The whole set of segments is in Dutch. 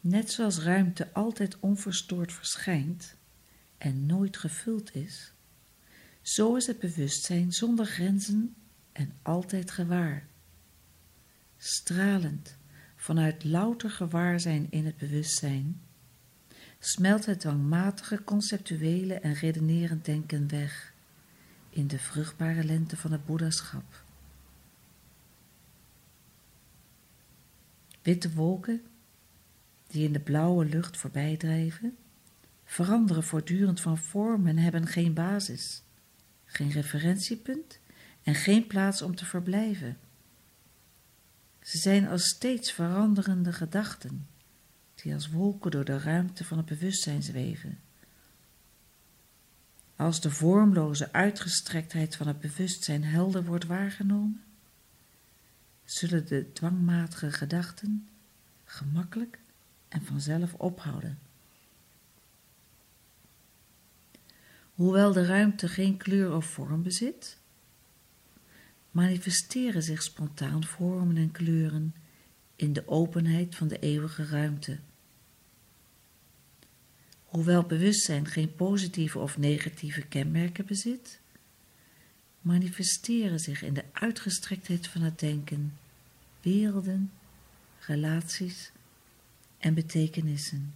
Net zoals ruimte altijd onverstoord verschijnt en nooit gevuld is, zo is het bewustzijn zonder grenzen en altijd gewaar. Stralend vanuit louter gewaarzijn in het bewustzijn, smelt het dwangmatige conceptuele en redenerend denken weg in de vruchtbare lente van het boeddhaschap. Witte wolken die in de blauwe lucht voorbijdrijven, veranderen voortdurend van vorm en hebben geen basis, geen referentiepunt en geen plaats om te verblijven. Ze zijn als steeds veranderende gedachten, die als wolken door de ruimte van het bewustzijn zweven. Als de vormloze uitgestrektheid van het bewustzijn helder wordt waargenomen, zullen de dwangmatige gedachten gemakkelijk en vanzelf ophouden. Hoewel de ruimte geen kleur of vorm bezit, manifesteren zich spontaan vormen en kleuren in de openheid van de eeuwige ruimte. Hoewel bewustzijn geen positieve of negatieve kenmerken bezit, manifesteren zich in de uitgestrektheid van het denken werelden, relaties en betekenissen.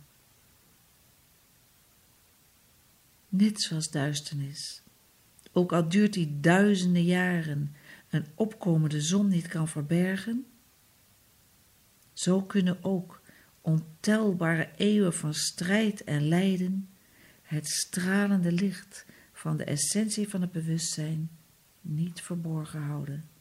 Net zoals duisternis, ook al duurt die duizenden jaren, een opkomende zon niet kan verbergen, zo kunnen ook ontelbare eeuwen van strijd en lijden het stralende licht van de essentie van het bewustzijn niet verborgen houden.